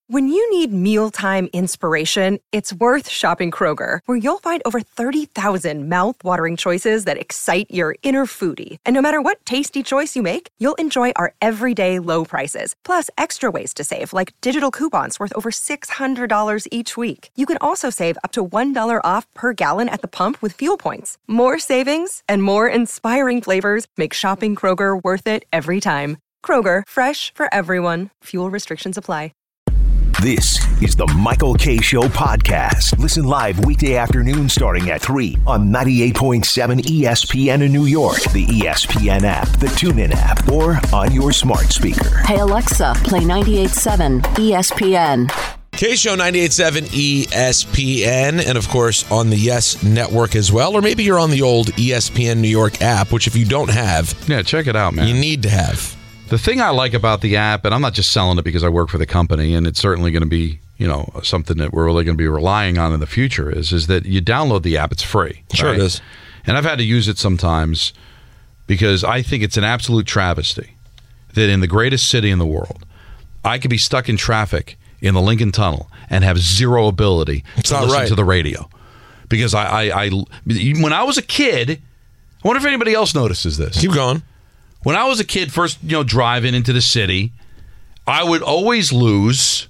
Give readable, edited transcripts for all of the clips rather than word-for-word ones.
When you need mealtime inspiration, it's worth shopping Kroger, where you'll find over 30,000 mouth-watering choices that excite your inner foodie. And no matter what tasty choice you make, you'll enjoy our everyday low prices, plus extra ways to save, like digital coupons worth over $600 each week. You can also save up to $1 off per gallon at the pump with fuel points. More savings and more inspiring flavors make shopping Kroger worth it every time. Kroger, fresh for everyone. Fuel restrictions apply. This is the Michael Kay Show podcast. Listen live weekday afternoon starting at 3 on 98.7 ESPN in New York, the ESPN app, the TuneIn app, or on your smart speaker. Hey Alexa, play 98.7 ESPN. Kay Show 98.7 ESPN, and of course on the Yes Network as well, or maybe you're on the old ESPN New York app, which if you don't have, check it out, man. You need to have. The thing I like about the app, and I'm not just selling it because I work for the company, and it's certainly going to be, something that we're really going to be relying on in the future, is that you download the app. It's free. Sure right? it is. And I've had to use it sometimes because I think it's an absolute travesty that in the greatest city in the world, I could be stuck in traffic in the Lincoln Tunnel and have zero ability to listen to the radio. Because I when I was a kid, I wonder if anybody else notices this. Keep going. When I was a kid, first, driving into the city, I would always lose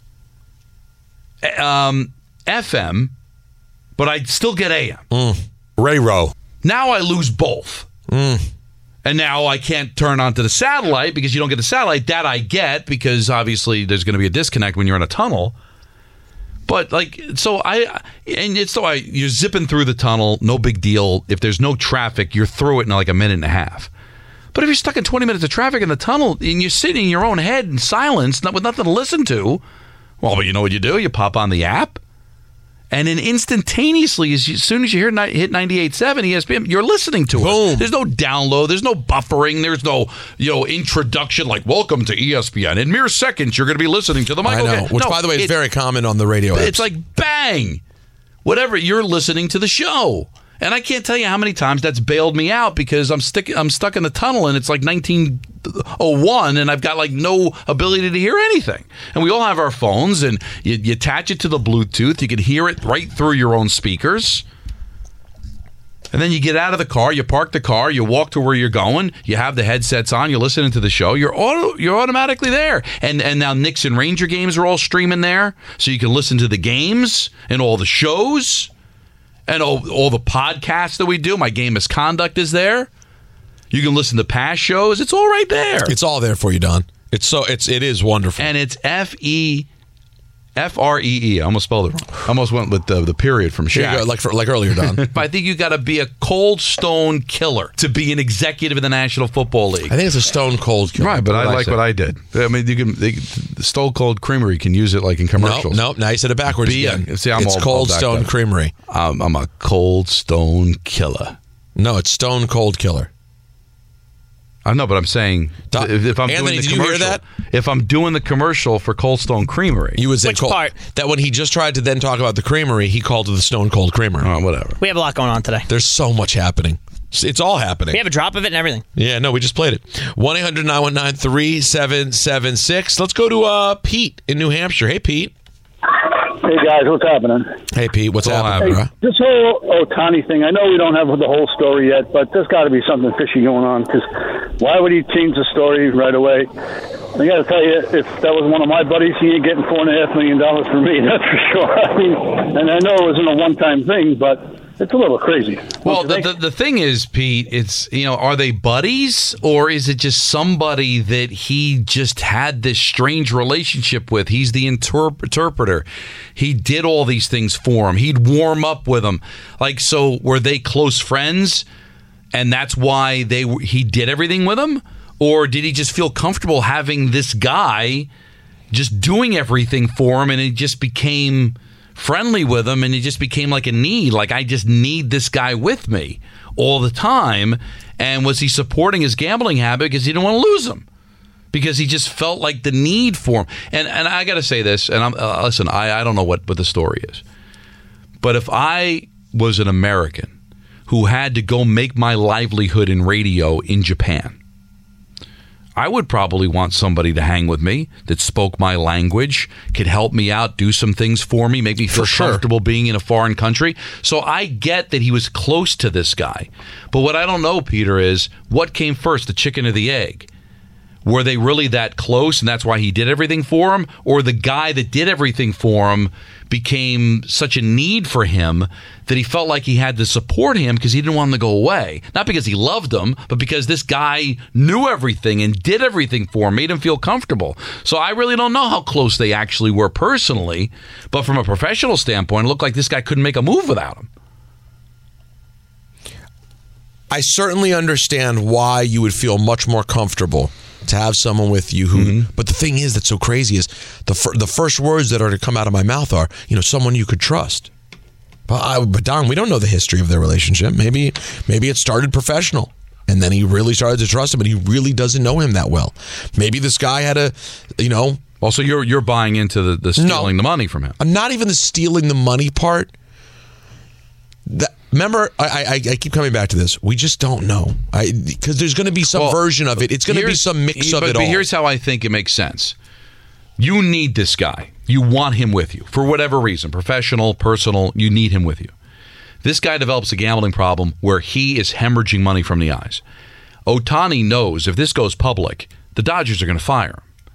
FM, but I'd still get AM. Ray-Row. Now I lose both. And now I can't turn onto the satellite because you don't get the satellite. That I get because obviously there's going to be a disconnect when you're in a tunnel. But you're zipping through the tunnel, no big deal. If there's no traffic, you're through it in like a minute and a half. But if you're stuck in 20 minutes of traffic in the tunnel and you're sitting in your own head in silence with nothing to listen to, well, you know what you do? You pop on the app, and then instantaneously, as soon as you hit 98.7 ESPN, you're listening to it. There's no download. There's no buffering. There's no introduction like, welcome to ESPN. In mere seconds, you're going to be listening to the Michael. I know, which, by the way, is very common on the radio apps. It's like, bang! Whatever, you're listening to the show. And I can't tell you how many times that's bailed me out because I'm stuck in the tunnel and it's like 1901 and I've got like no ability to hear anything. And we all have our phones and you attach it to the Bluetooth. You can hear it right through your own speakers. And then you get out of the car, you park the car, you walk to where you're going, you have the headsets on, you're listening to the show, you're automatically there. And now Knicks and Ranger games are all streaming there, so you can listen to the games and all the shows. And all the podcasts that we do. My Game Misconduct is there. You can listen to past shows. It's all right there. It's all there for you, Don. It is wonderful. And it's FREE. I almost spelled it wrong. I almost went with the period from Shaq. Like earlier, Don. But I think you got to be a cold stone killer to be an executive in the National Football League. I think it's a stone cold killer. Right, but I like what I did. I mean, the Stone Cold Creamery can use it like in commercials. Nope. Now you said it backwards again. It's Cold Stone Creamery. I'm a cold stone killer. No, it's Stone Cold Killer. I know, but I'm saying if I'm Anthony, doing the did commercial, you hear that? If I'm doing the commercial for Cold Stone Creamery, you would say which part? That when he just tried to then talk about the creamery, he called it the Stone Cold Creamery. Oh, whatever. We have a lot going on today. There's so much happening. It's all happening. We have a drop of it and everything. Yeah, no, we just played it. 1-800-919-3776. Let's go to Pete in New Hampshire. Hey, Pete. Hey, guys, what's happening? Hey, Pete, what's happening? Hey, this whole Ohtani thing, I know we don't have the whole story yet, but there's got to be something fishy going on, because why would he change the story right away? I got to tell you, if that was one of my buddies, he ain't getting $4.5 million from me, that's for sure. I mean, and I know it wasn't a one-time thing, but it's a little crazy. Well, the thing is, Pete, it's, are they buddies, or is it just somebody that he just had this strange relationship with? He's the interpreter. He did all these things for him. He'd warm up with him. Like, so were they close friends, and that's why he did everything with him? Or did he just feel comfortable having this guy just doing everything for him, and it just became friendly with him, and it just became like a need, like I just need this guy with me all the time? And was he supporting his gambling habit because he didn't want to lose him, because he just felt like the need for him? And I got to say this, and listen, I don't know what the story is, but if I was an American who had to go make my livelihood in radio in Japan, I would probably want somebody to hang with me that spoke my language, could help me out, do some things for me, make me feel comfortable being in a foreign country. So I get that he was close to this guy. But what I don't know, Peter, is what came first, the chicken or the egg? Were they really that close and that's why he did everything for him? Or the guy that did everything for him became such a need for him that he felt like he had to support him because he didn't want him to go away? Not because he loved him, but because this guy knew everything and did everything for him, made him feel comfortable. So I really don't know how close they actually were personally, but from a professional standpoint, it looked like this guy couldn't make a move without him. I certainly understand why you would feel much more comfortable to have someone with you who, but the thing is that's so crazy is the first words that are to come out of my mouth are, someone you could trust. But Don, we don't know the history of their relationship. Maybe it started professional and then he really started to trust him, but he really doesn't know him that well. Maybe this guy had Also, you're buying into the stealing the money from him. Not even the stealing the money part. Remember, I keep coming back to this. We just don't know. Because there's going to be some version of it. It's going to be some mix of it all. But here's how I think it makes sense. You need this guy. You want him with you. For whatever reason, professional, personal, you need him with you. This guy develops a gambling problem where he is hemorrhaging money from the eyes. Ohtani knows if this goes public, the Dodgers are going to fire him.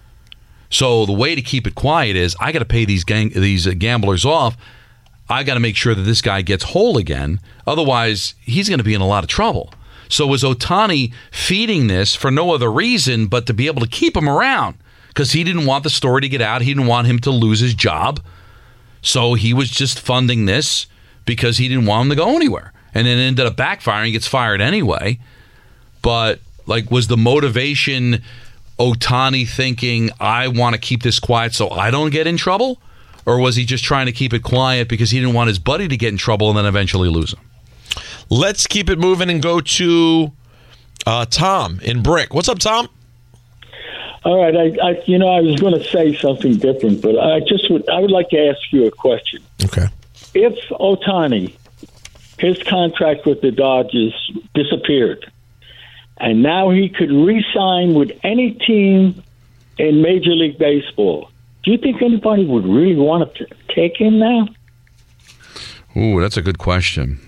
So the way to keep it quiet is, I got to pay these gamblers off. I got to make sure that this guy gets whole again. Otherwise, he's going to be in a lot of trouble. So was Ohtani feeding this for no other reason but to be able to keep him around? Because he didn't want the story to get out. He didn't want him to lose his job. So he was just funding this because he didn't want him to go anywhere. And then it ended up backfiring. He gets fired anyway. But was the motivation Ohtani thinking, I want to keep this quiet so I don't get in trouble? Or was he just trying to keep it quiet because he didn't want his buddy to get in trouble and then eventually lose him? Let's keep it moving and go to Tom in Brick. What's up, Tom? All right. I was going to say something different, but I would like to ask you a question. Okay. If Ohtani, his contract with the Dodgers disappeared, and now he could re-sign with any team in Major League Baseball, do you think anybody would really want to take him now? Ooh, that's a good question.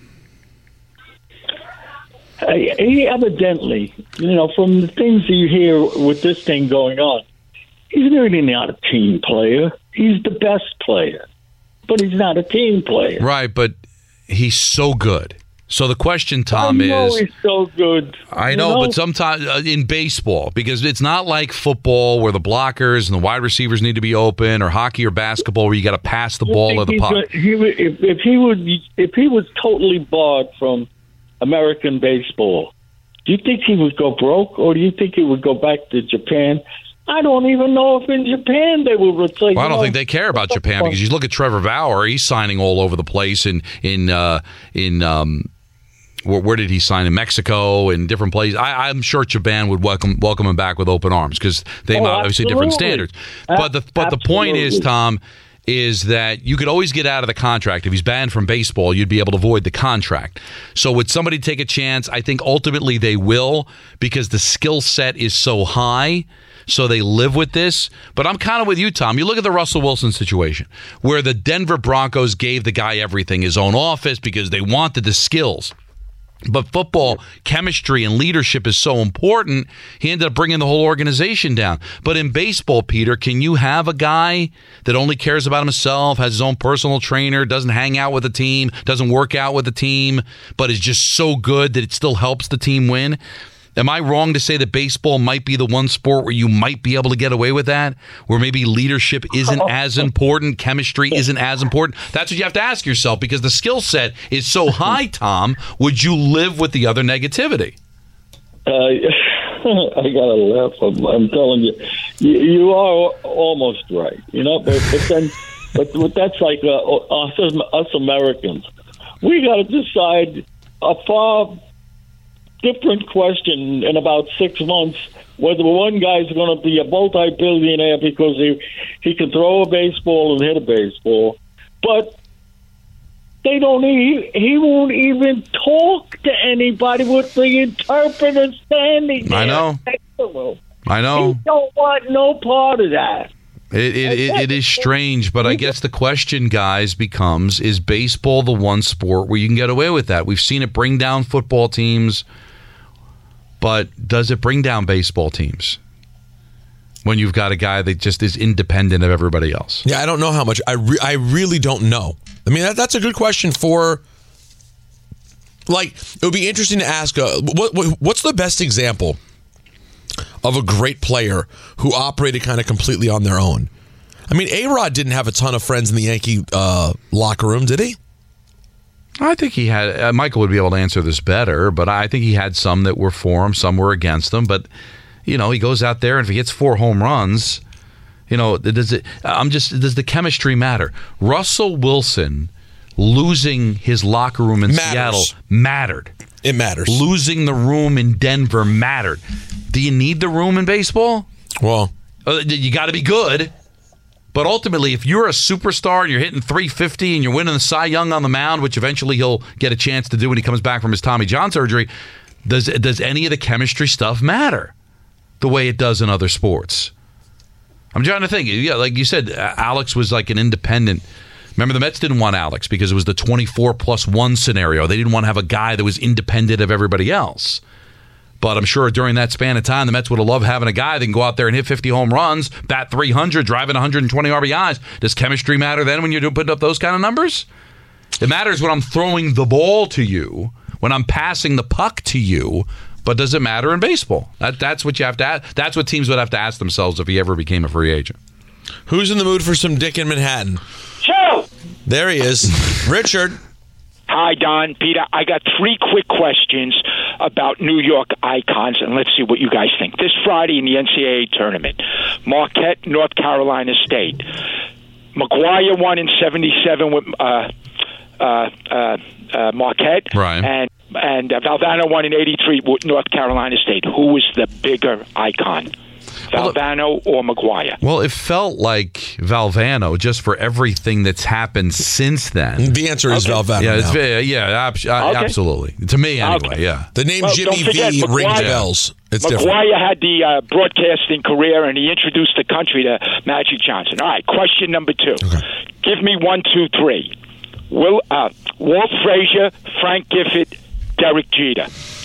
He evidently, from the things you hear with this thing going on, he's really not a team player. He's the best player, but he's not a team player. Right, but he's so good. So the question, Tom, is... he's so good. I know, but sometimes in baseball, because it's not like football where the blockers and the wide receivers need to be open, or hockey or basketball where you got to pass the ball or the puck. If he was totally barred from American baseball, do you think he would go broke, or do you think he would go back to Japan? I don't even know if in Japan they will replace. Well, I don't think they care about Japan, because you look at Trevor Bauer; he's signing all over the place where did he sign? In Mexico and different places. I'm sure Japan would welcome him back with open arms because they have obviously different standards. But the point is, Tom, is that you could always get out of the contract. If he's banned from baseball, you'd be able to void the contract. So would somebody take a chance? I think ultimately they will, because the skill set is so high. So they live with this. But I'm kind of with you, Tom. You look at the Russell Wilson situation, where the Denver Broncos gave the guy everything, his own office, because they wanted the skills. But football chemistry and leadership is so important, he ended up bringing the whole organization down. But in baseball, Peter, can you have a guy that only cares about himself, has his own personal trainer, doesn't hang out with the team, doesn't work out with the team, but is just so good that it still helps the team win? Am I wrong to say that baseball might be the one sport where you might be able to get away with that? Where maybe leadership isn't as important, chemistry isn't as important? That's what you have to ask yourself, because the skill set is so high, Tom. Would you live with the other negativity? I gotta laugh. I'm telling you, you are almost right. But that's like us Americans. We got to decide a far different question in about 6 months, whether one guy's going to be a multi-billionaire because he can throw a baseball and hit a baseball. But They don't. He won't even talk to anybody with the interpreter standing there. I know. I know. He don't want no part of that. It is strange, but I guess the question, guys, becomes, is baseball the one sport where you can get away with that? We've seen it bring down football teams, but does it bring down baseball teams when you've got a guy that just is independent of everybody else? Yeah, I don't know how much. I really don't know. I mean, that's a good question for, like, it would be interesting to ask, what's the best example of a great player who operated kind of completely on their own? I mean, A-Rod didn't have a ton of friends in the Yankee locker room, did he? I think he had. Michael would be able to answer this better, but I think he had some that were for him, some were against him. But, you know, he goes out there and if he hits 4 home runs, you know, does the chemistry matter? Russell Wilson losing his locker room in Seattle mattered. It matters. Losing the room in Denver mattered. Do you need the room in baseball? Well, you got to be good. But ultimately, if you're a superstar and you're hitting 350 and you're winning the Cy Young on the mound, which eventually he'll get a chance to do when he comes back from his Tommy John surgery, does any of the chemistry stuff matter the way it does in other sports? I'm trying to think. Yeah, like you said, Alex was like an independent. Remember, the Mets didn't want Alex because it was the 24+1 scenario. They didn't want to have a guy that was independent of everybody else. But I'm sure during that span of time, the Mets would have loved having a guy that can go out there and hit 50 home runs, bat 300, driving 120 RBIs. Does chemistry matter then when you're putting up those kind of numbers? It matters when I'm throwing the ball to you, when I'm passing the puck to you. But does it matter in baseball? That's what you have to ask. That's what teams would have to ask themselves if he ever became a free agent. Who's in the mood for some dick in Manhattan? Joe! There he is. Richard. Hi, Don. Peter, I got 3 quick questions about New York icons, and let's see what you guys think. This Friday in the NCAA tournament, Marquette, North Carolina State. McGuire won in 77 with Marquette. Right. And Valvano won in 83 with North Carolina State. Who was the bigger icon? Valvano or McGuire? Well, it felt like Valvano just for everything that's happened since then. The answer is Valvano. Yeah, absolutely. To me, anyway, yeah. The name Jimmy V rings bells. It's different. McGuire had the broadcasting career, and he introduced the country to Magic Johnson. All right, question number 2. Okay. Give me 1, 2, 3. Walt Frazier, Frank Gifford, Derek Jeter.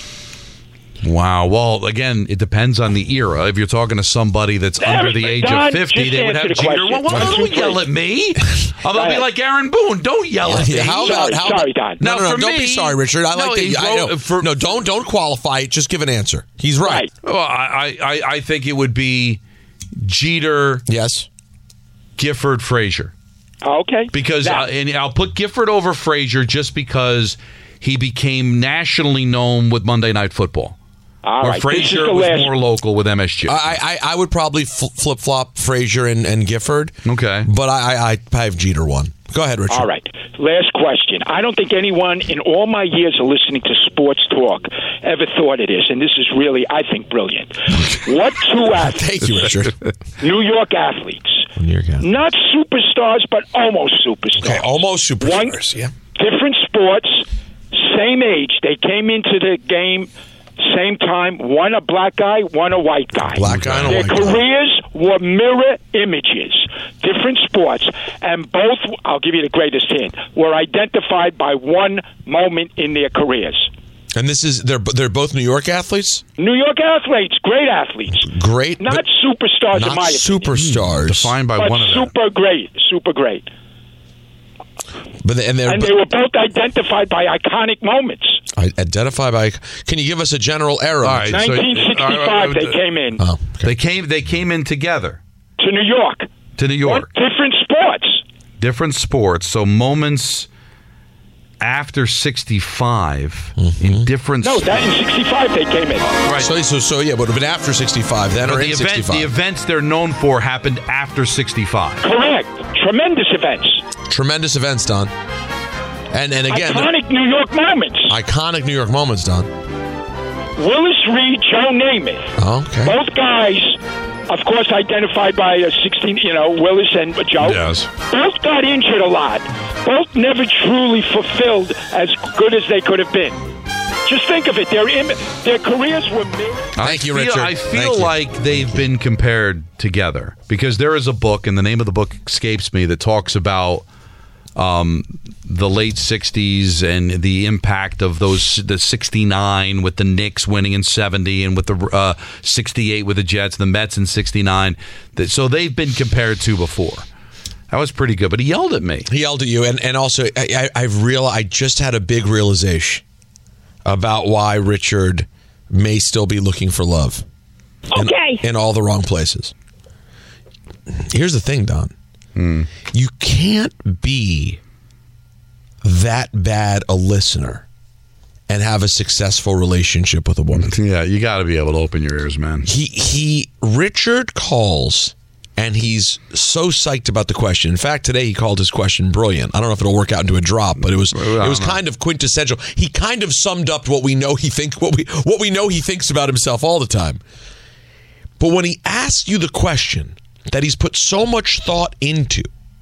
Wow. Well, again, it depends on the era. If you're talking to somebody that's under the age of 50, they would have Jeter. Well, don't yell at me. I'll be like Aaron Boone. Don't yell at me. Sorry, Don. No, don't be sorry, Richard. I like that. Don't qualify it. Just give an answer. He's right. Well, I think it would be Jeter. Yes. Gifford, Frazier. Okay. Because and I'll put Gifford over Frazier just because he became nationally known with Monday Night Football. All right. Frazier was more local with MSG. I would probably flip-flop Frazier and Gifford. Okay. But I have Jeter one. Go ahead, Richard. All right. Last question. I don't think anyone in all my years of listening to sports talk ever thought of this, and this is really, I think, brilliant. What 2 athletes? Thank you, Richard. New York athletes. Not superstars, but almost superstars. Okay, almost superstars, yeah. Different sports, same age. They came into the game same time, one a black guy, one a white guy. Black guy and a Their white guy. careers were mirror images, different sports, and both, I'll give you the greatest hint, were identified by one moment in their careers. And this is they're both New York athletes? New York athletes, great athletes. Great. Not superstars, in my opinion. Superstars. Defined by one of them. Super great. But they were both identified by iconic moments. Identified by. Can you give us a general era? All right, 1965, they came in. Oh, okay. They came in together to New York. Different sports. Different sports. So moments after 65 in different. No, that in 65 they came in. Right. So yeah, would have been after 65 then, or in 65. The events they're known for happened after 65. Correct. Tremendous events, Don. And again, iconic New York moments. Iconic New York moments, Don. Willis Reed, Joe Namath. Oh, okay. Both guys, of course, identified by 16. Willis and Joe. Yes. Both got injured a lot. both never truly fulfilled as good as they could have been. Just think of it. Their careers were mirrored. Thank you, Richard. I feel like they've been compared together because there is a book, and the name of the book escapes me, that talks about the late 60s and the impact of the 69 with the Knicks winning in 70 and with the 68 with the Jets, the Mets in 69. So they've been compared to before. That was pretty good, but he yelled at me. He yelled at you, and also I just had a big realization about why Richard may still be looking for love. Okay. In all the wrong places. Here's the thing, Don. You can't be that bad a listener and have a successful relationship with a woman. Yeah, you got to be able to open your ears, man. Richard calls, and he's so psyched about the question. In fact, today he called his question brilliant. I don't know if it'll work out into a drop, but it was kind of quintessential. He kind of summed up what we know he thinks about himself all the time. But when he asks you the question that he's put so much thought into,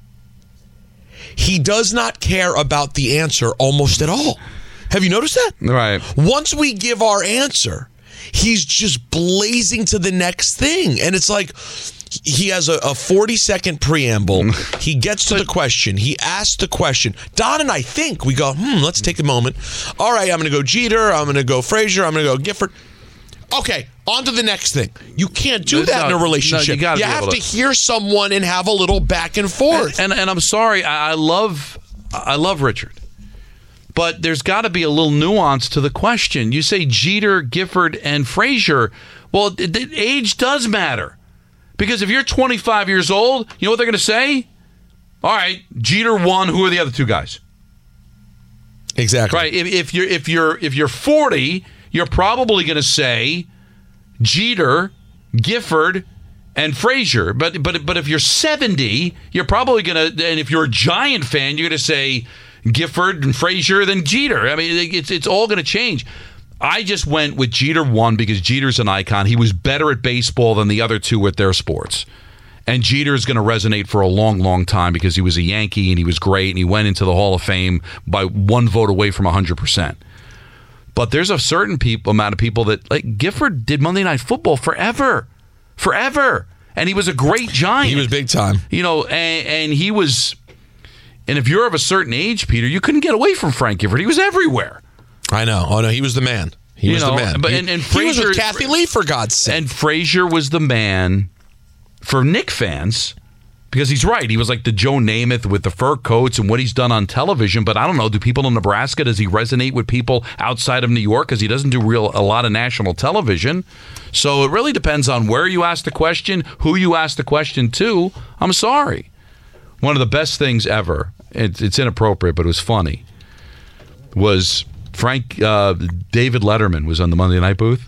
he does not care about the answer almost at all. Have you noticed that? Right. Once we give our answer, he's just blazing to the next thing. And it's like he has a 40-second preamble. He gets to the question. He asks the question. Don and I think, we go, let's take a moment. All right, I'm going to go Jeter. I'm going to go Frazier. I'm going to go Gifford. Okay, on to the next thing. You can't do that in a relationship. No, you have to hear someone and have a little back and forth. And I'm sorry, I love Richard, but there's got to be a little nuance to the question. You say Jeter, Gifford, and Frazier. Well, the age does matter, because if you're 25 years old, you know what they're going to say? All right, Jeter won. Who are the other two guys? Exactly. Right. If you're 40. You're probably going to say Jeter, Gifford, and Frazier. But if you're 70, you're probably going to, and if you're a Giant fan, you're going to say Gifford and Frazier than Jeter. I mean, it's all going to change. I just went with Jeter 1 because Jeter's an icon. He was better at baseball than the other two with their sports. And Jeter's going to resonate for a long, long time because he was a Yankee and he was great and he went into the Hall of Fame by one vote away from 100%. But there's a certain amount of people that, like, Gifford did Monday Night Football forever. And he was a great Giant. He was big time. You know, and he was, and if you're of a certain age, Peter, you couldn't get away from Frank Gifford. He was everywhere. I know. Oh, no, he was the man. He was the man. But, and Frazier, he was with Kathy Lee, for God's sake. And Frazier was the man for Knick fans. Because he's right. He was like the Joe Namath with the fur coats and what he's done on television. But I don't know. Do people in Nebraska, does he resonate with people outside of New York? Because he doesn't do a lot of national television. So it really depends on where you ask the question, who you ask the question to. I'm sorry. One of the best things ever, it's inappropriate, but it was funny, was David Letterman was on the Monday Night Booth.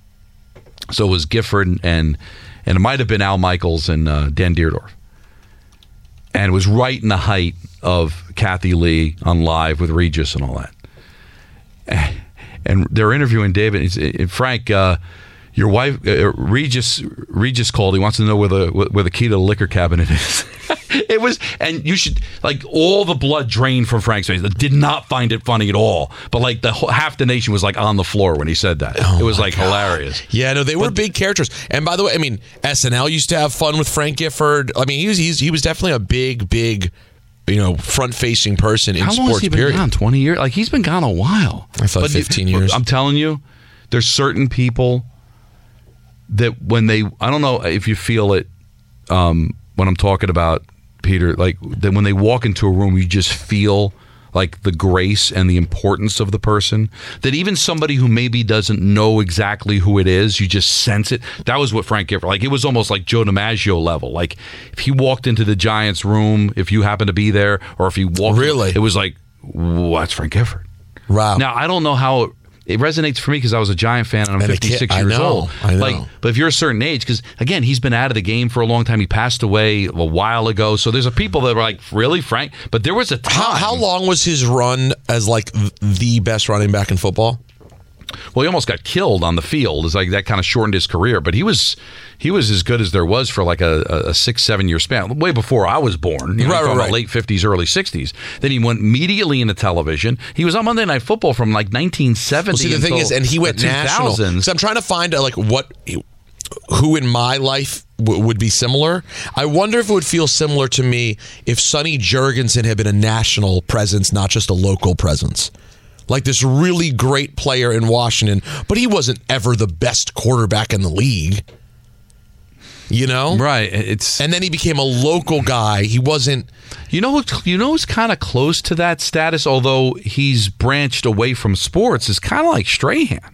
So it was Gifford and it might have been Al Michaels and Dan Dierdorf. And it was right in the height of Kathy Lee on Live with Regis and all that. And they're interviewing David. And Frank, your wife, Regis called. He wants to know where the key to the liquor cabinet is. It was, and you should, like, all the blood drained from Frank's face. I did not find it funny at all. But like half the nation was like on the floor when he said that. It was like hilarious. Yeah, no, they were big characters. And by the way, I mean, SNL used to have fun with Frank Gifford. I mean, he was definitely a big, front-facing person in sports. How long has he been gone? 20 years? Like, he's been gone a while. I thought 15 years. I'm telling you, there's certain people that when they, I don't know if you feel it when I'm talking about Peter, like that when they walk into a room, you just feel like the grace and the importance of the person, that even somebody who maybe doesn't know exactly who it is, you just sense it. That was what Frank Gifford, like, it was almost like Joe DiMaggio level. Like, if he walked into the Giants room, if you happened to be there, or if he walked, it was like, that's Frank Gifford. Wow. Now, I don't know how it resonates for me because I was a Giant fan and I'm 56 years old. I know. Like, but if you're a certain age, because again, he's been out of the game for a long time. He passed away a while ago. So there's people that were like, really, Frank? But there was a time. How long was his run as like the best running back in football? Well, he almost got killed on the field. It's like that kind of shortened his career. But he was as good as there was for like a 6-7 year span, way before I was born. Right. Late 50s, early 60s. Then he went immediately into television. He was on Monday Night Football from like 1970. Well, see, the thing is, and he went national. So I'm trying to find who in my life would be similar. I wonder if it would feel similar to me if Sonny Jurgensen had been a national presence, not just a local presence. Like this really great player in Washington, but he wasn't ever the best quarterback in the league. You know? Right. And then he became a local guy. He wasn't... You know who's kind of close to that status, although he's branched away from sports, is kind of like Strahan.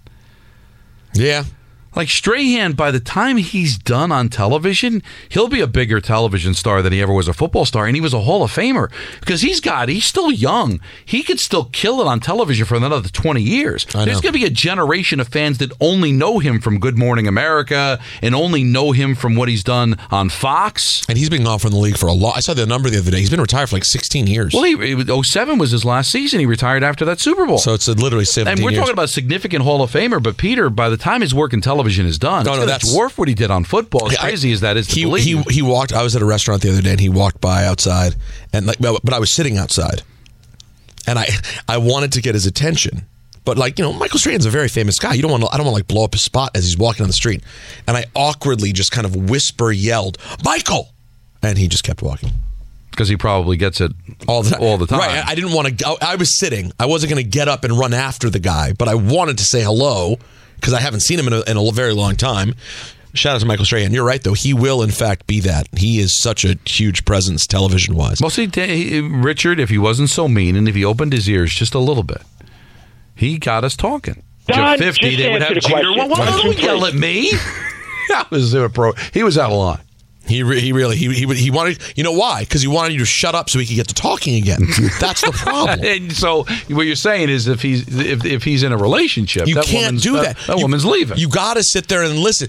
Yeah. Like Strahan, by the time he's done on television, he'll be a bigger television star than he ever was a football star, and he was a Hall of Famer because he's still young. He could still kill it on television for another 20 years. There's going to be a generation of fans that only know him from Good Morning America and only know him from what he's done on Fox. And he's been gone from the league for a lot. I saw the number the other day. He's been retired for like 16 years. Well, 2007 was his last season. He retired after that Super Bowl. So it's literally 17 years. And we're talking about a significant Hall of Famer, but Peter, by the time his work in television is done, that's dwarf what he did on football. As crazy as that is to believe. He walked. I was at a restaurant the other day, and he walked by outside, but I was sitting outside, and I wanted to get his attention, but Michael Strahan's a very famous guy. I don't want to blow up his spot as he's walking on the street, and I awkwardly just kind of yelled, "Michael!" and he just kept walking. Because he probably gets it all the time. Right. I didn't want to. I was sitting. I wasn't going to get up and run after the guy, but I wanted to say hello. Because I haven't seen him in a very long time. Shout out to Michael Strahan. You're right, though. He will, in fact, be that. He is such a huge presence television-wise. Well, see, Richard, if he wasn't so mean and if he opened his ears just a little bit, he got us talking. Don, 50, they would have Jeter. Well, don't yell at me. That was he was out of line. He wanted, you know why? Because he wanted you to shut up so he could get to talking again. That's the problem. And so what you're saying is if he's in a relationship, you can't do that. That woman's leaving. You got to sit there and listen.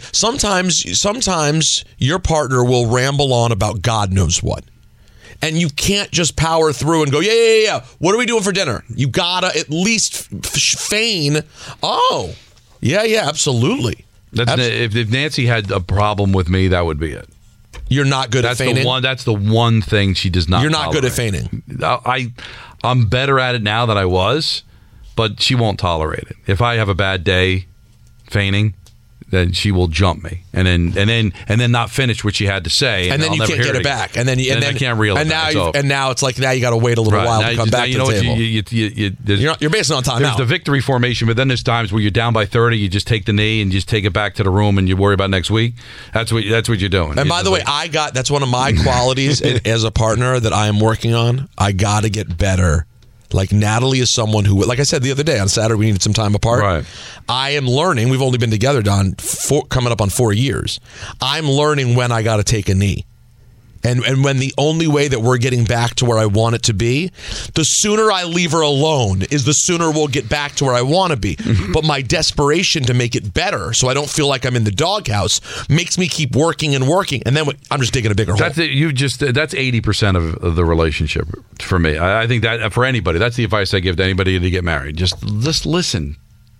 Sometimes your partner will ramble on about God knows what. And you can't just power through and go, yeah. What are we doing for dinner? You got to at least feign, oh, yeah, absolutely. If Nancy had a problem with me, that would be it. You're not good at feigning? That's the one thing she does not You're not tolerate. good at feigning. I'm better at it now than I was, but she won't tolerate it. If I have a bad day feigning, then she will jump me and then not finish what she had to say, and then you can't get it back, and then I can't reel it back. And now it's like you got to wait a little while to come back to the table. You're basing on time. There's the victory formation, but then there's times where you're down by 30, you just take the knee and just take it back to the room, and you worry about next week. That's what you're doing. And by the way, that's one of my qualities as a partner that I am working on. I got to get better. Like Natalie is someone who, like I said the other day on Saturday, we needed some time apart. Right. I am learning. We've only been together, Don, coming up on 4 years. I'm learning when I got to take a knee. And when the only way that we're getting back to where I want it to be, the sooner I leave her alone is the sooner we'll get back to where I want to be. But my desperation to make it better so I don't feel like I'm in the doghouse makes me keep working and working. And then I'm just digging a bigger hole. That's 80% of the relationship for me. I think that for anybody, that's the advice I give to anybody to get married. Just listen.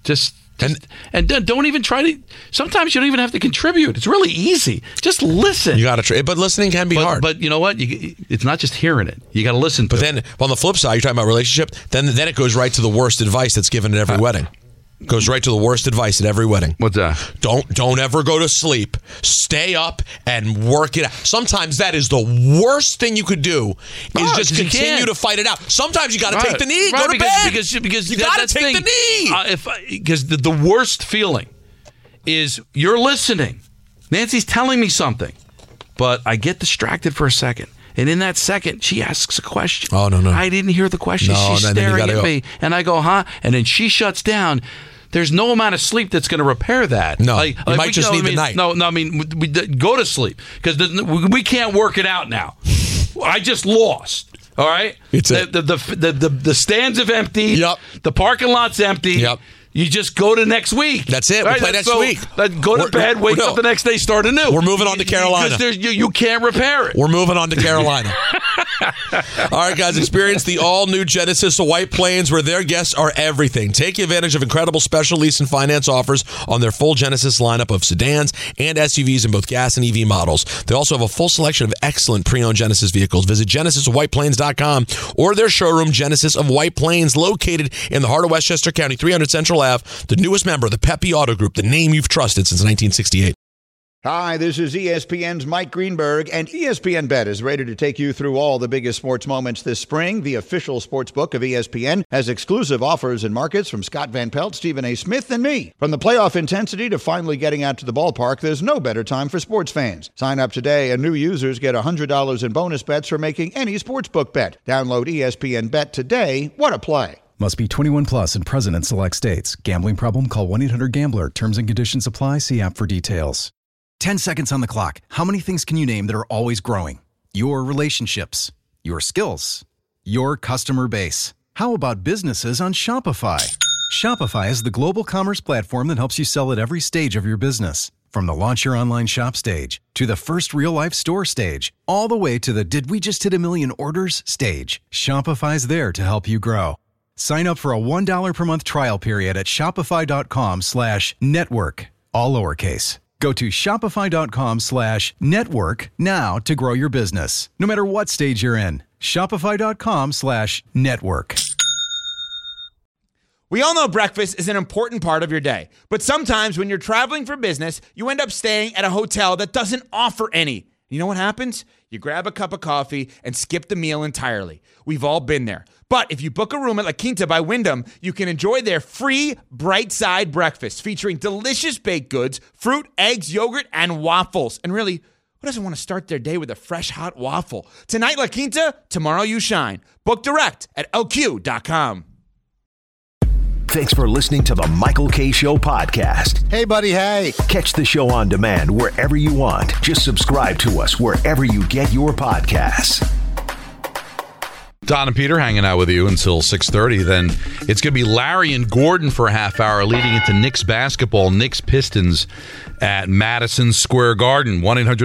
And don't even try to. Sometimes you don't even have to contribute. It's really easy. Just listen. You got to try, but listening can be hard. But you know what? It's not just hearing it. You got to listen. But then, on the flip side, you're talking about relationship. Then it goes right to the worst advice that's given at every wedding. Goes right to the worst advice at every wedding. What's that? Don't ever go to sleep. Stay up and work it out. Sometimes that is the worst thing you could do. Is just continue to fight it out. Sometimes you got to take the knee. Go to bed. Because you got to take the knee. Because the worst feeling is you're listening. Nancy's telling me something, but I get distracted for a second. And in that second, she asks a question. Oh, no. I didn't hear the question. She's staring at me. And I go, huh? And then she shuts down. There's no amount of sleep that's going to repair that. No, you might just need the night. No, I mean, we go to sleep because we can't work it out now. I just lost. All right? The stands have emptied. Yep. The parking lot's empty. Yep. You just go to next week. That's it. We'll play next week. Go to bed, wake up the next day, start anou. We're moving on to Carolina. Because you can't repair it. We're moving on to Carolina. All right, guys, experience the all-new Genesis of White Plains, where their guests are everything. Take advantage of incredible special lease and finance offers on their full Genesis lineup of sedans and SUVs in both gas and EV models. They also have a full selection of excellent pre-owned Genesis vehicles. Visit GenesisOfWhitePlains.com or their showroom, Genesis of White Plains, located in the heart of Westchester County, 300 Central Ave, the newest member of the Pepe Auto Group, the name you've trusted since 1968. Hi, this is ESPN's Mike Greenberg, and ESPN Bet is ready to take you through all the biggest sports moments this spring. The official sports book of ESPN has exclusive offers and markets from Scott Van Pelt, Stephen A. Smith, and me. From the playoff intensity to finally getting out to the ballpark, there's no better time for sports fans. Sign up today, and new users get $100 in bonus bets for making any sportsbook bet. Download ESPN Bet today. What a play. Must be 21 plus and present in select states. Gambling problem? Call 1-800-GAMBLER. Terms and conditions apply. See app for details. 10 seconds on the clock. How many things can you name that are always growing? Your relationships, your skills, your customer base. How about businesses on Shopify? Shopify is the global commerce platform that helps you sell at every stage of your business. From the launch your online shop stage to the first real-life store stage, all the way to the did we just hit 1 million orders stage. Shopify's there to help you grow. Sign up for a $1 per month trial period at shopify.com/network, all lowercase. Go to shopify.com/network now to grow your business, no matter what stage you're in. Shopify.com/network. We all know breakfast is an important part of your day, but sometimes when you're traveling for business, you end up staying at a hotel that doesn't offer any. You know what happens? You grab a cup of coffee and skip the meal entirely. We've all been there. But if you book a room at La Quinta by Wyndham, you can enjoy their free Bright Side breakfast featuring delicious baked goods, fruit, eggs, yogurt, and waffles. And really, who doesn't want to start their day with a fresh, hot waffle? Tonight, La Quinta, tomorrow you shine. Book direct at LQ.com. Thanks for listening to the Michael K. Show podcast. Hey, buddy, hey. Catch the show on demand wherever you want. Just subscribe to us wherever you get your podcasts. Don and Peter hanging out with you until 6:30. Then it's going to be Larry and Gordon for a half hour leading into Knicks basketball. Knicks Pistons at Madison Square Garden.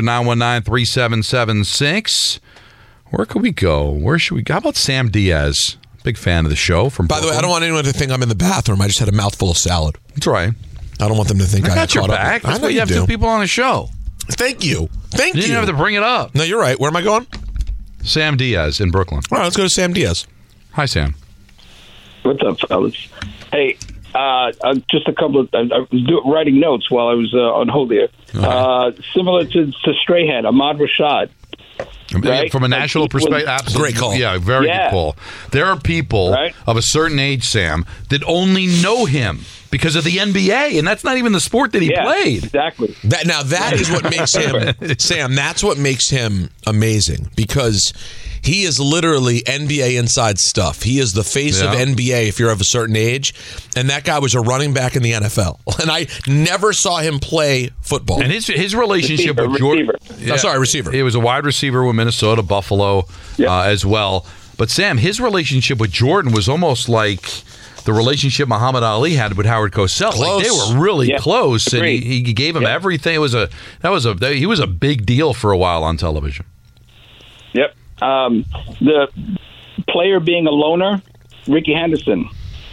1-800-919-3776. Where could we go? Where should we go? How about Sam Diaz? Big fan of the show. From By the way, I don't want anyone to think I'm in the bathroom. I just had a mouthful of salad. That's right. I don't want them to think I got your back. That's why you have two people on the show. Thank you. Thank you. You didn't have to bring it up. No, you're right. Where am I going? Sam Diaz in Brooklyn. All right, let's go to Sam Diaz. Hi, Sam. What's up, fellas? Hey, just a couple of... I was writing notes while I was on hold here. Similar to Strahan, Ahmad Rashad. Right? From a national perspective, absolutely. Great call. Yeah, very good call. There are people of a certain age, Sam, that only know him because of the NBA, and that's not even the sport that he played. Exactly. That is what makes him, Sam, that's what makes him amazing, because he is literally NBA inside stuff. He is the face of NBA if you're of a certain age, and that guy was a running back in the NFL, and I never saw him play football. And his relationship with Jordan... receiver. He was a wide receiver with Minnesota, Buffalo as well. But Sam, his relationship with Jordan was almost like the relationship Muhammad Ali had with Howard Cosell. Like, they were really close, and he gave him everything. He was a big deal for a while on television. Yep. The player being a loner, Ricky Henderson.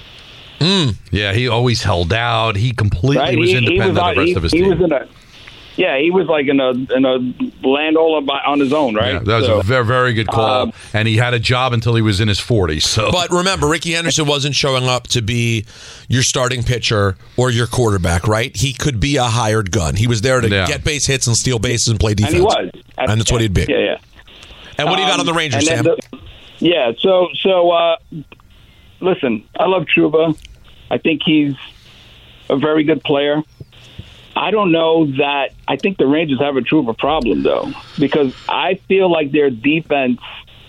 Yeah, he always held out. He completely was independent of the rest of his team. He was like in a landowner on his own, right? Yeah, that was a very, very good call. And he had a job until he was in his 40s. So. But remember, Ricky Henderson wasn't showing up to be your starting pitcher or your quarterback, right? He could be a hired gun. He was there to get base hits and steal bases and play defense. And he was. And that's what he'd be. Yeah. And what do you got on the Rangers, Sam? So listen, I love Trouba. I think he's a very good player. I don't know that. I think the Rangers have a Trouba problem, though, because I feel like their defense,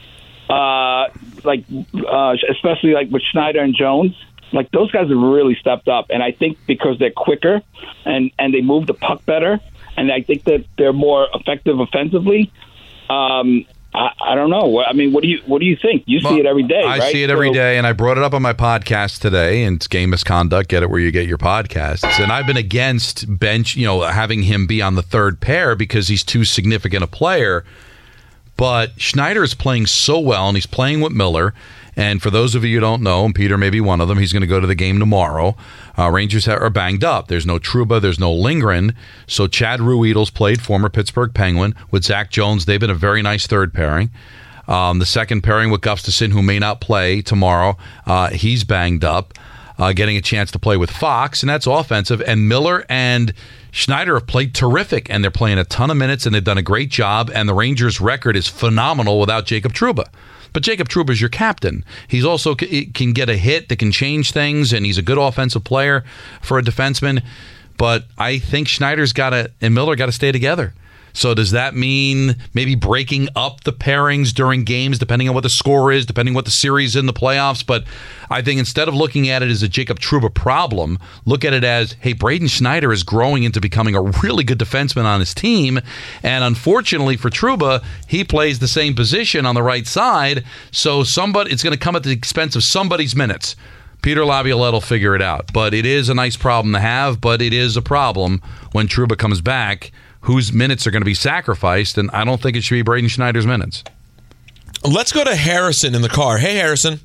especially like with Schneider and Jones, like those guys have really stepped up. And I think because they're quicker and they move the puck better, and I think that they're more effective offensively. I don't know. I mean, what do you think? You see it every day, right? I see it every day, and I brought it up on my podcast today, and it's Game Misconduct. Get it where you get your podcasts. And I've been against having him be on the third pair because he's too significant a player. But Schneider is playing so well, and he's playing with Miller. And for those of you who don't know, and Peter may be one of them, he's going to go to the game tomorrow. Rangers are banged up. There's no Trouba. There's no Lindgren. So Chad Ruedels played, former Pittsburgh Penguin, with Zach Jones. They've been a very nice third pairing. The second pairing with Gustafsson, who may not play tomorrow, he's banged up, getting a chance to play with Fox, and that's offensive. And Miller and Schneider have played terrific, and they're playing a ton of minutes, and they've done a great job, and the Rangers' record is phenomenal without Jacob Trouba. But Jacob Trouba is your captain. He's also can get a hit that can change things, and he's a good offensive player for a defenseman. But I think Schneider's and Miller got to stay together. So does that mean maybe breaking up the pairings during games, depending on what the score is, depending on what the series is in the playoffs? But I think instead of looking at it as a Jacob Trouba problem, look at it as, hey, Braden Schneider is growing into becoming a really good defenseman on his team. And unfortunately for Trouba, he plays the same position on the right side. So it's going to come at the expense of somebody's minutes. Peter Laviolette will figure it out. But it is a nice problem to have, but it is a problem when Trouba comes back, whose minutes are going to be sacrificed, and I don't think it should be Braden Schneider's minutes. Let's go to Harrison in the car. Hey, Harrison.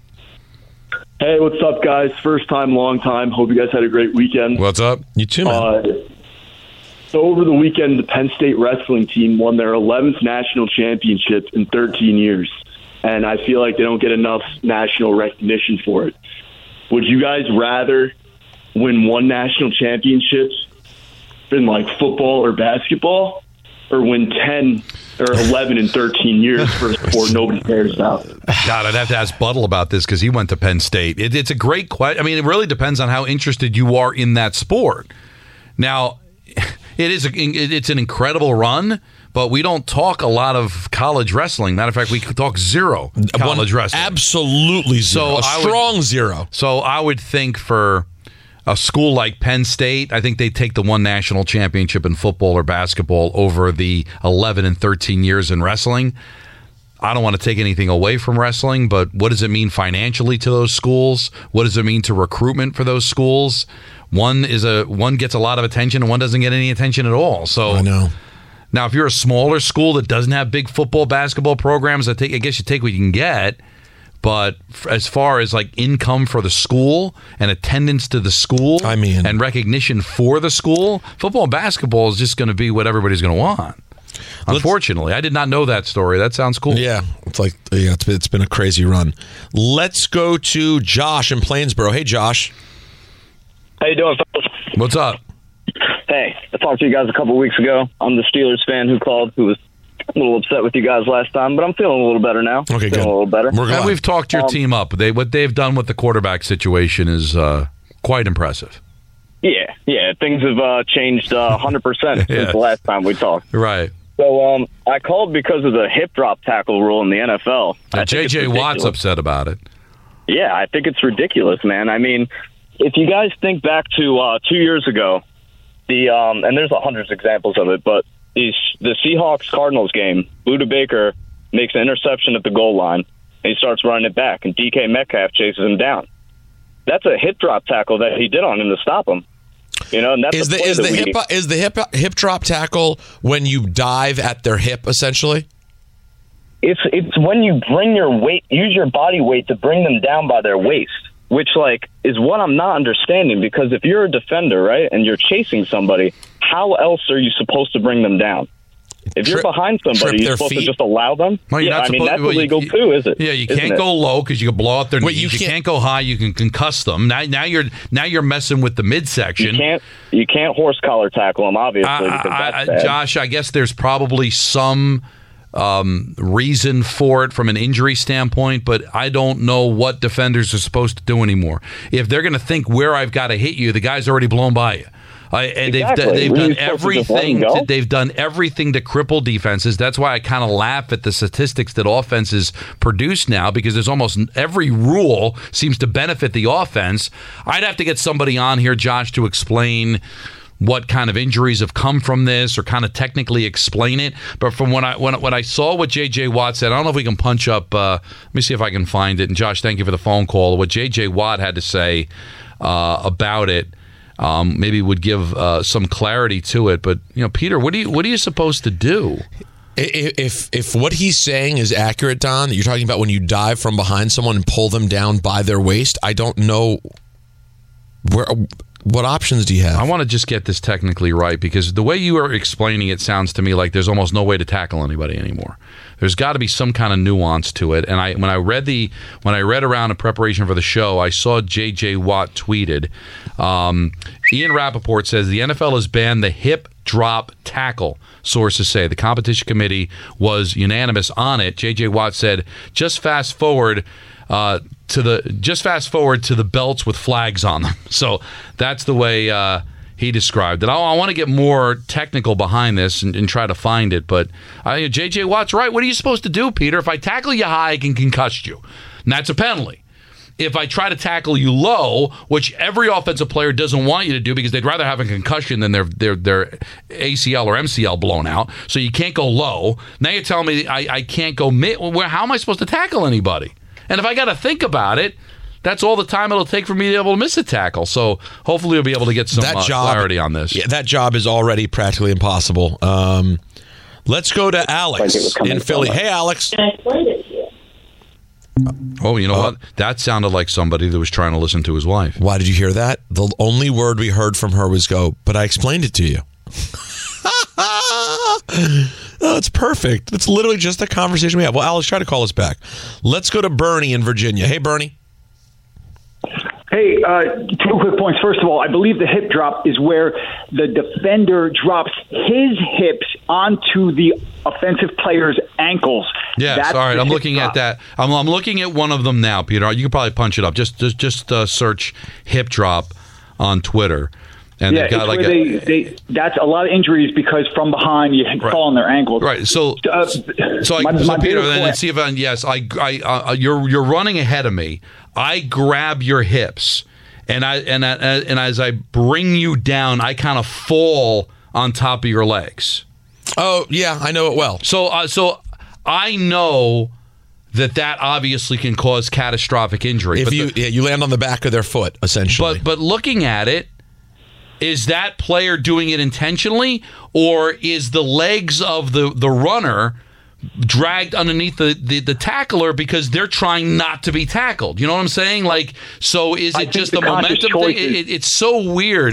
Hey, what's up, guys? First time, long time. Hope you guys had a great weekend. What's up? You too, man. So over the weekend, the Penn State wrestling team won their 11th national championship in 13 years, and I feel like they don't get enough national recognition for it. Would you guys rather win one national championship in like football or basketball, or win 10 or 11 in 13 years for a sport nobody cares about? God, I'd have to ask Buttle about this because he went to Penn State. It's a great question. I mean, it really depends on how interested you are in that sport. Now, it's an incredible run, but we don't talk a lot of college wrestling. Matter of fact, we talk zero college wrestling. Absolutely zero. So strong zero. So I would think for a school like Penn State, I think they take the one national championship in football or basketball over the 11 and 13 years in wrestling. I don't want to take anything away from wrestling, but what does it mean financially to those schools? What does it mean to recruitment for those schools? One gets a lot of attention and one doesn't get any attention at all. So I know. Now, if you're a smaller school that doesn't have big football, basketball programs, I guess you take what you can get. But as far as like income for the school and attendance to the school, and recognition for the school, football and basketball is just going to be what everybody's going to want. Unfortunately, I did not know that story. That sounds cool. Yeah, it's been a crazy run. Let's go to Josh in Plainsboro. Hey, Josh. How you doing, fellas? What's up? Hey, I talked to you guys a couple weeks ago. I'm the Steelers fan who called, who was a little upset with you guys last time, but I'm feeling a little better now. Okay, good. A little better. And we've talked your team up. What they've done with the quarterback situation is quite impressive. Yeah. Things have changed 100% since the last time we talked. Right. So I called because of the hip drop tackle rule in the NFL. J.J. Watt's upset about it. Yeah, I think it's ridiculous, man. I mean, if you guys think back to 2 years ago, and there's hundreds of examples of it, but the Seahawks-Cardinals game, Buda Baker makes an interception at the goal line, and he starts running it back, and DK Metcalf chases him down. That's a hip drop tackle that he did on him to stop him. You know, and that's is the hip drop tackle when you dive at their hip, essentially? It's when you use your body weight to bring them down by their waist, which is what I'm not understanding, because if you're a defender, right, and you're chasing somebody, how else are you supposed to bring them down? If you're behind somebody, you're supposed to just allow them? Well, that's illegal too, is it? Yeah, you can't go low because you can blow out their knees. You can't go high; you can concuss them. Now you're messing with the midsection. You can't horse collar tackle them, obviously. Because that's bad. Josh, I guess there's probably some reason for it from an injury standpoint, but I don't know what defenders are supposed to do anymore. If they're going to think where I've got to hit you, the guy's already blown by you. They've done everything. They've done everything to cripple defenses. That's why I kind of laugh at the statistics that offenses produce now, because there's almost every rule seems to benefit the offense. I'd have to get somebody on here, Josh, to explain what kind of injuries have come from this, or kind of technically explain it. But from when I saw what J.J. Watt said, I don't know if we can punch up. Let me see if I can find it. And Josh, thank you for the phone call. What J.J. Watt had to say about it. Maybe would give some clarity to it, but Peter, what are you supposed to do? If what he's saying is accurate, Don, that you're talking about when you dive from behind someone and pull them down by their waist, I don't know what options do you have? I want to just get this technically right, because the way you are explaining it sounds to me like there's almost no way to tackle anybody anymore. There's got to be some kind of nuance to it. And when I read around in preparation for the show, I saw J.J. Watt tweeted. Ian Rappaport says the NFL has banned the hip drop tackle. Sources say the competition committee was unanimous on it. J.J. Watt said, just fast forward to the belts with flags on them. So that's the way he described it. I want to get more technical behind this and try to find it, but J.J. Watt's right. What are you supposed to do, Peter? If I tackle you high, I can concuss you, and that's a penalty. If I try to tackle you low, which every offensive player doesn't want you to do because they'd rather have a concussion than their ACL or MCL blown out, so you can't go low. Now you're telling me I can't go mid. How am I supposed to tackle anybody? And if I got to think about it, that's all the time it'll take for me to be able to miss a tackle. So hopefully we'll be able to get some clarity on this. Yeah, that job is already practically impossible. Let's go to Alex in Philly. Hey, Alex. Oh, you know what? That sounded like somebody that was trying to listen to his wife. Why did you hear that? The only word we heard from her was go, but I explained it to you. Oh, it's perfect. It's literally just the conversation we have. Well, Alex, try to call us back. Let's go to Bernie in Virginia. Hey, Bernie. Hey, 2 quick points. First of all, I believe the hip drop is where the defender drops his hips onto the offensive player's ankles. Yes, all right. I'm looking at that. I'm looking at one of them now, Peter. You can probably punch it up. Just search hip drop on Twitter. And yeah, they've got that's a lot of injuries because from behind you fall on their ankles. Right. So Peter, then see if you're running ahead of me. I grab your hips, and as I bring you down, I kind of fall on top of your legs. Oh yeah, I know it well. So I know that obviously can cause catastrophic injury. If you land on the back of their foot, essentially. But looking at it, is that player doing it intentionally, or is the legs of the runner dragged underneath the tackler because they're trying not to be tackled? You know what I'm saying? Like, so is it just the momentum thing? It's so weird.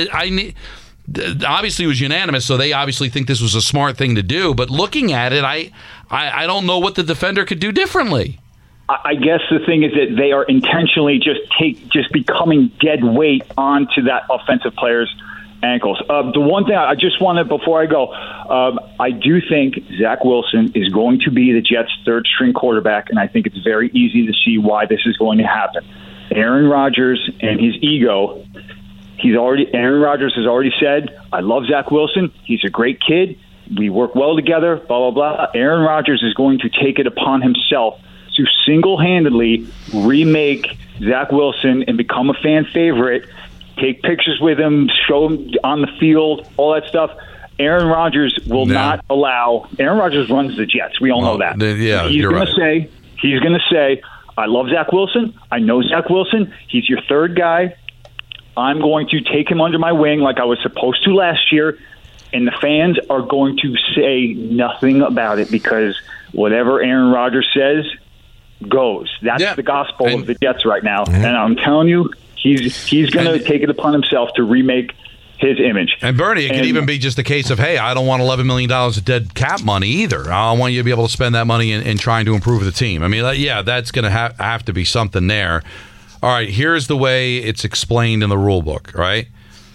Obviously it was unanimous, so they obviously think this was a smart thing to do. But looking at it, I don't know what the defender could do differently. I guess the thing is that they are intentionally just becoming dead weight onto that offensive player's ankles. The one thing I just wanted before I go, I do think Zach Wilson is going to be the Jets' third-string quarterback, and I think it's very easy to see why this is going to happen. Aaron Rodgers and his ego. Aaron Rodgers has already said, "I love Zach Wilson. He's a great kid. We work well together." Blah blah blah. Aaron Rodgers is going to take it upon himself to single-handedly remake Zach Wilson and become a fan favorite, take pictures with him, show him on the field, all that stuff. Aaron Rodgers will not allow. Aaron Rodgers runs the Jets. We all know that. He's going to say, "I love Zach Wilson. I know Zach Wilson. He's your third guy. I'm going to take him under my wing like I was supposed to last year." And the fans are going to say nothing about it because whatever Aaron Rodgers says goes. That's the gospel of the Jets right now. And I'm telling you, he's going to take it upon himself to remake his image. And Bernie, it could even be just a case of, hey, I don't want $11 million of dead cap money either. I want you to be able to spend that money in trying to improve the team. I mean, that's going to have to be something there. All right, here's the way it's explained in the rule book, right?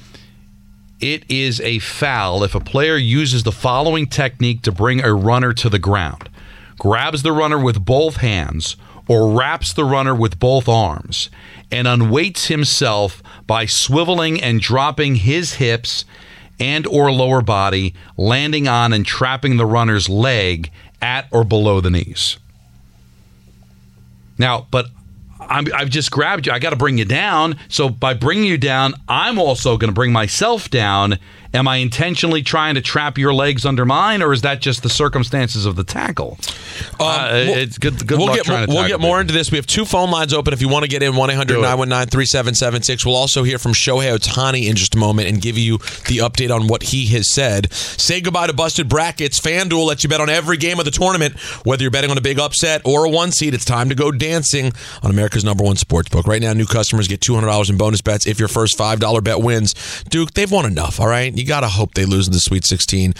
It is a foul if a player uses the following technique to bring a runner to the ground: grabs the runner with both hands or wraps the runner with both arms and unweights himself by swiveling and dropping his hips and or lower body, landing on and trapping the runner's leg at or below the knees. Now, but I've just grabbed you. I got to bring you down. So by bringing you down, I'm also going to bring myself down Am I intentionally trying to trap your legs under mine, or is that just the circumstances of the tackle? It's good luck trying to We'll get more into this. We have 2 phone lines open if you want to get in, 1-800-919-3776. We'll also hear from Shohei Ohtani in just a moment and give you the update on what he has said. Say goodbye to busted brackets. FanDuel lets you bet on every game of the tournament. Whether you're betting on a big upset or a 1 seed, it's time to go dancing on America's #1 sportsbook. Right now, new customers get $200 in bonus bets if your first $5 bet wins. Duke, they've won enough, all right? You got to hope they lose in the Sweet 16.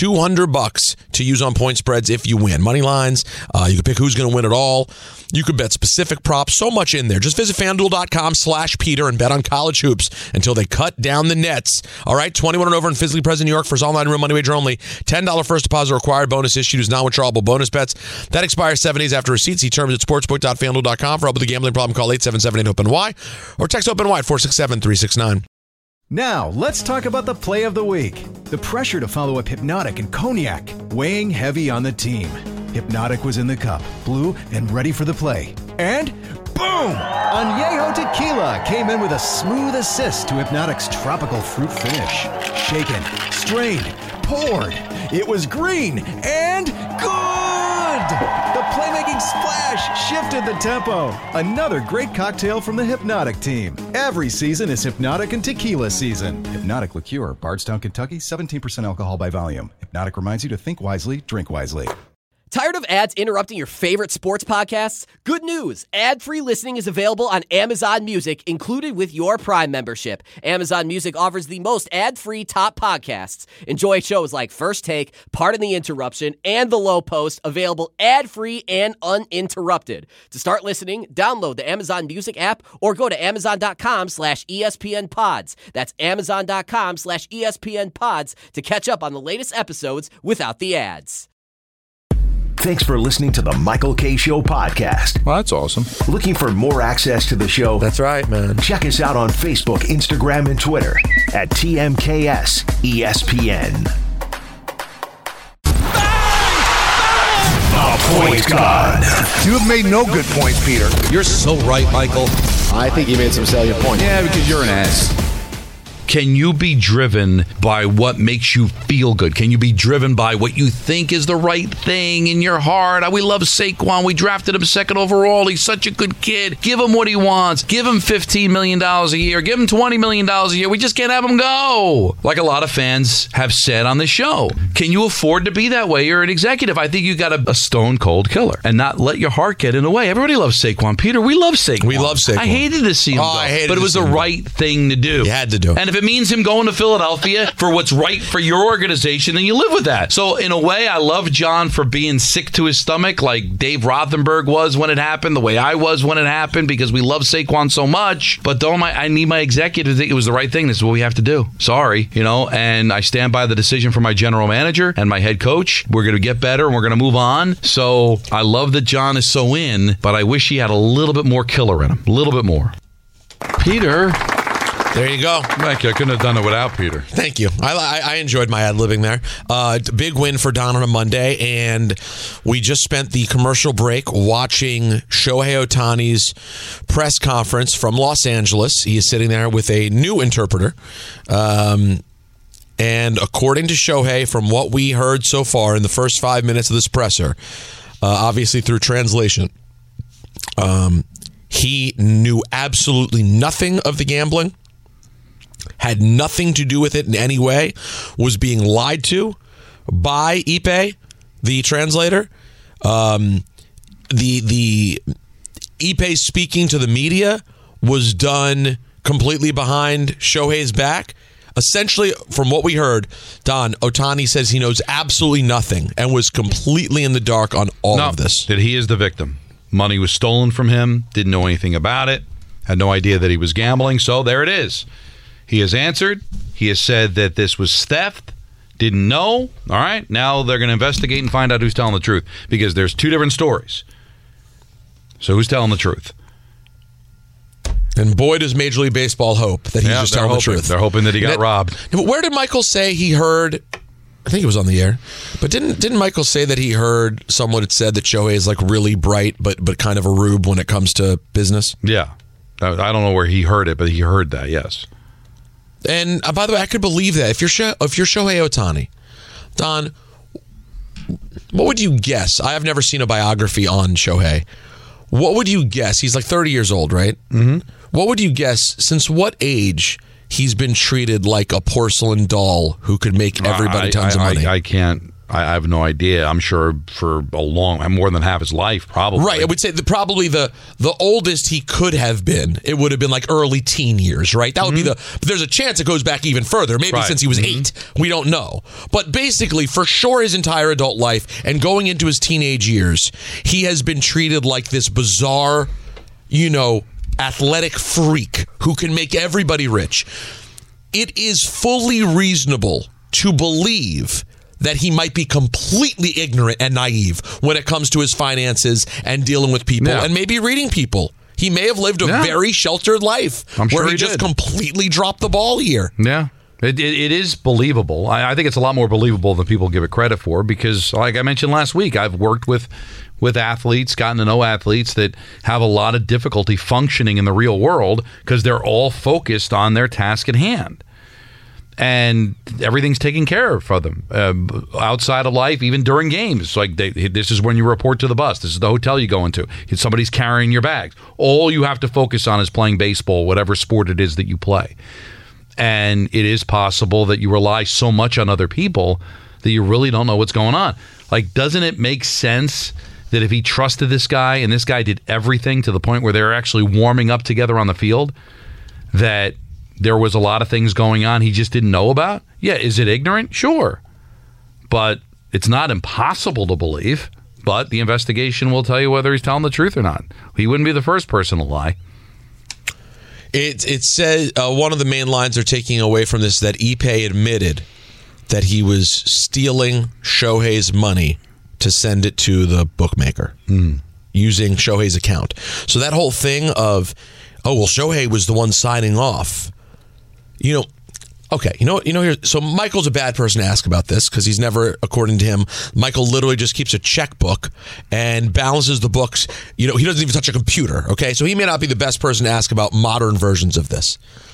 $200 to use on point spreads if you win. Money lines, you can pick who's going to win it all. You can bet specific props, so much in there. Just visit FanDuel.com/Peter and bet on college hoops until they cut down the nets. All right, 21 and over in Fisley Present, New York. First online real money wager only. $10 first deposit required. Bonus issued is non-withdrawable bonus bets. That expires 7 days after receipt. See terms at sportsbook.fanduel.com. For help with a gambling problem, call 877-8-OPEN-Y or text OPEN-Y at 467-369. Now, let's talk about the play of the week. The pressure to follow up Hypnotic and Cognac, weighing heavy on the team. Hypnotic was in the cup, blue, and ready for the play. And boom! Añejo Tequila came in with a smooth assist to Hypnotic's tropical fruit finish. Shaken, strained, poured. It was green and good! The playmaking splash shifted the tempo. Another great cocktail from the Hypnotic team. Every season is Hypnotic and Tequila season. Hypnotic Liqueur, Bardstown, Kentucky, 17% alcohol by volume. Hypnotic reminds you to think wisely, drink wisely. Tired of ads interrupting your favorite sports podcasts? Good news! Ad-free listening is available on Amazon Music, included with your Prime membership. Amazon Music offers the most ad-free top podcasts. Enjoy shows like First Take, Pardon the Interruption, and The Low Post, available ad-free and uninterrupted. To start listening, download the Amazon Music app or go to amazon.com/ESPN Pods. That's amazon.com/ESPN Pods to catch up on the latest episodes without the ads. Thanks for listening to the Michael K. Show podcast. Well, that's awesome. Looking for more access to the show? That's right, man. Check us out on Facebook, Instagram, and Twitter at TMKS ESPN. The Point God. You have made no good points, Peter. You're so right, Michael. I think you made some salient points. Yeah, because you're an ass. Can you be driven by what makes you feel good? Can you be driven by what you think is the right thing in your heart? We love Saquon. We drafted him 2nd overall. He's such a good kid. Give him what he wants. Give him $15 million a year. Give him $20 million a year. We just can't have him go. Like a lot of fans have said on the show. Can you afford to be that way? You're an executive. I think you got a stone cold killer and not let your heart get in the way. Everybody loves Saquon. Peter, we love Saquon. We love Saquon. I hated to see him go, but it was the right thing to do. You had to do. And if it means him going to Philadelphia for what's right for your organization, then you live with that. So in a way, I love John for being sick to his stomach like Dave Rothenberg was when it happened, the way I was when it happened, because we love Saquon so much. But I need my executive to think it was the right thing. This is what we have to do. Sorry, and I stand by the decision for my general manager and my head coach. We're going to get better and we're going to move on. So I love that John is so in, but I wish he had a little bit more killer in him. A little bit more. Peter. There you go. Thank you. I couldn't have done it without Peter. Thank you. I enjoyed my ad-libbing there. Big win for Don on a Monday, and we just spent the commercial break watching Shohei Ohtani's press conference from Los Angeles. He is sitting there with a new interpreter. And according to Shohei, from what we heard so far in the first 5 minutes of this presser, obviously through translation, he knew absolutely nothing of the gambling, had nothing to do with it in any way, was being lied to by Ipe, the translator. The Ipe speaking to the media was done completely behind Shohei's back. Essentially, from what we heard, Don, Ohtani says he knows absolutely nothing and was completely in the dark on all of this. That he is the victim. Money was stolen from him, didn't know anything about it, had no idea that he was gambling, so there it is. He has answered. He has said that this was theft, didn't know. All right, now they're going to investigate and find out who's telling the truth, because there's two different stories. So who's telling the truth? And boy, does Major League Baseball hope that he's just telling the truth. They're hoping that he got robbed. But where did Michael say he heard... I think it was on the air, but didn't Michael say that he heard someone had said that Shohei is like really bright, but kind of a rube when it comes to business? Yeah, I don't know where he heard it, but he heard that. Yes. And by the way, I could believe that. If you're Shohei Ohtani, Don, what would you guess? I have never seen a biography on Shohei. What would you guess? He's like 30 years old, right? Mm-hmm. What would you guess, since what age he's been treated like a porcelain doll who could make everybody tons of money? I can't. I have no idea. I'm sure for more than half his life, probably. Right. I would say probably the oldest he could have been, it would have been like early teen years, right? That would be but there's a chance it goes back even further. Maybe since he was 8. We don't know. But basically, for sure, his entire adult life and going into his teenage years, he has been treated like this bizarre, athletic freak who can make everybody rich. It is fully reasonable to believe that he might be completely ignorant and naive when it comes to his finances and dealing with people and maybe reading people. He may have lived a very sheltered life where he just completely dropped the ball here. Yeah. It is believable. I think it's a lot more believable than people give it credit for because, like I mentioned last week, I've worked with athletes, gotten to know athletes that have a lot of difficulty functioning in the real world because they're all focused on their task at hand. And everything's taken care of for them outside of life, even during games. Like this is when you report to the bus. This is the hotel you go into. Somebody's carrying your bags. All you have to focus on is playing baseball, whatever sport it is that you play. And it is possible that you rely so much on other people that you really don't know what's going on. Like, doesn't it make sense that if he trusted this guy and this guy did everything to the point where they're actually warming up together on the field, that there was a lot of things going on he just didn't know about? Yeah, is it ignorant? Sure. But it's not impossible to believe. But the investigation will tell you whether he's telling the truth or not. He wouldn't be the first person to lie. It says one of the main lines they're taking away from this is that Ippei admitted that he was stealing Shohei's money to send it to the bookmaker using Shohei's account. So that whole thing of, Shohei was the one signing off. Here. So Michael's a bad person to ask about this because he's never, according to him, Michael literally just keeps a checkbook and balances the books. He doesn't even touch a computer. Okay, so he may not be the best person to ask about modern versions of this.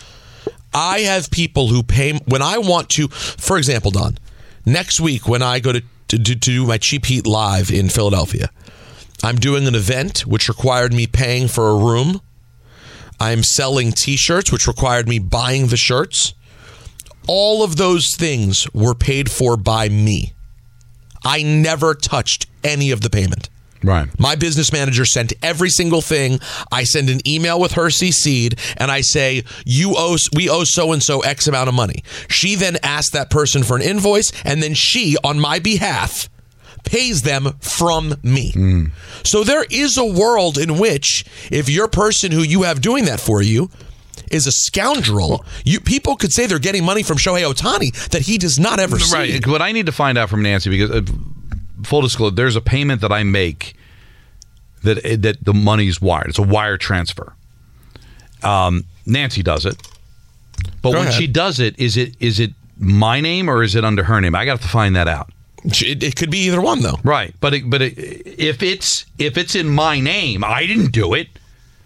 I have people who pay when I want to. For example, Don, next week when I go to do my Cheap Heat Live in Philadelphia, I'm doing an event which required me paying for a room. I'm selling T-shirts, which required me buying the shirts. All of those things were paid for by me. I never touched any of the payment. Right. My business manager sent every single thing. I send an email with her CC'd, and I say, we owe so-and-so X amount of money. She then asks that person for an invoice, and then she, on my behalf, pays them from me. So there is a world in which if your person who you have doing that for you is a scoundrel, people could say they're getting money from Shohei Ohtani that he does not ever see. Right. What I need to find out from Nancy, because full disclosure, there's a payment that I make that the money's wired. It's a wire transfer. Nancy does it. But when she does it, is it my name or is it under her name? I got to find that out. It could be either one, though. Right, but if it's in my name, I didn't do it.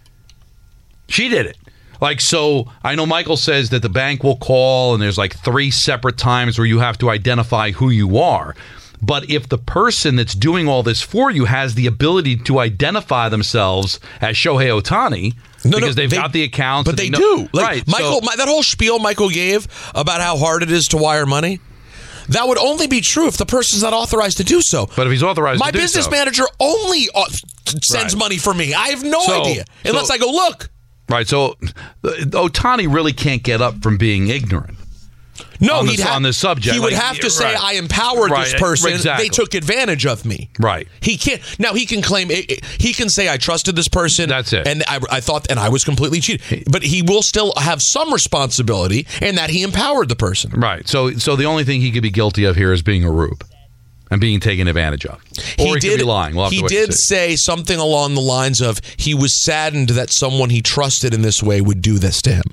She did it. Like, so I know Michael says that the bank will call, and there's like 3 separate times where you have to identify who you are. But if the person that's doing all this for you has the ability to identify themselves as Shohei Ohtani, because they've got the account, but they do. Like, Michael, that whole spiel Michael gave about how hard it is to wire money. That would only be true if the person's not authorized to do so. But if he's authorized to do so. My business manager only sends money for me. I have no idea. Unless I go, look. Right, so Ohtani really can't get up from being ignorant. No, on this subject. He would have to say, I empowered this person. Exactly. They took advantage of me. Right. He can't. Now, he can claim, he can say, I trusted this person. That's it. And I thought, and I was completely cheated. But he will still have some responsibility in that he empowered the person. Right. So the only thing he could be guilty of here is being a rube and being taken advantage of. Or he could be lying. We'll have to wait did say something along the lines of he was saddened that someone he trusted in this way would do this to him.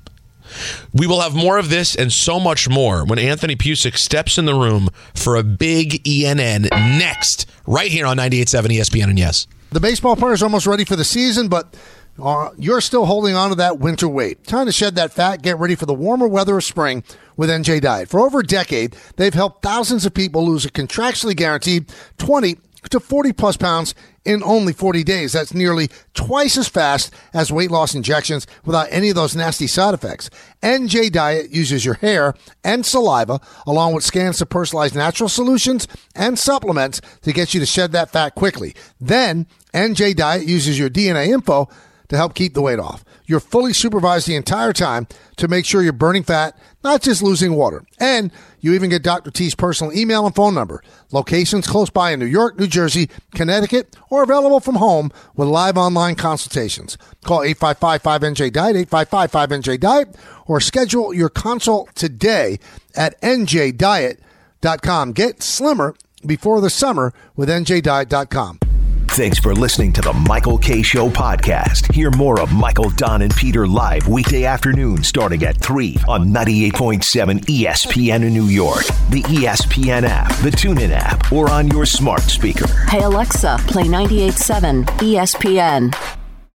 We will have more of this and so much more when Anthony Pusick steps in the room for a big ENN next, right here on 98.7 ESPN and Yes. The baseball players are almost ready for the season, but you're still holding on to that winter weight. Time to shed that fat, get ready for the warmer weather of spring with NJ Diet. For over a decade, they've helped thousands of people lose a contractually guaranteed 20 to 40 plus pounds in only 40 days. That's nearly twice as fast as weight loss injections without any of those nasty side effects. NJ Diet uses your hair and saliva along with scans to personalize natural solutions and supplements to get you to shed that fat quickly. Then NJ Diet uses your DNA info to help keep the weight off. You're fully supervised the entire time to make sure you're burning fat, not just losing water. And you even get Dr. T's personal email and phone number. Locations close by in New York, New Jersey, Connecticut, or available from home with live online consultations. Call 855-5NJ-DIET, 855-5NJ-DIET, or schedule your consult today at njdiet.com. Get slimmer before the summer with njdiet.com. Thanks for listening to the Michael K. Show podcast. Hear more of Michael, Don, and Peter live weekday afternoon starting at 3 on 98.7 ESPN in New York, the ESPN app, the TuneIn app, or on your smart speaker. Hey Alexa, play 98.7 ESPN.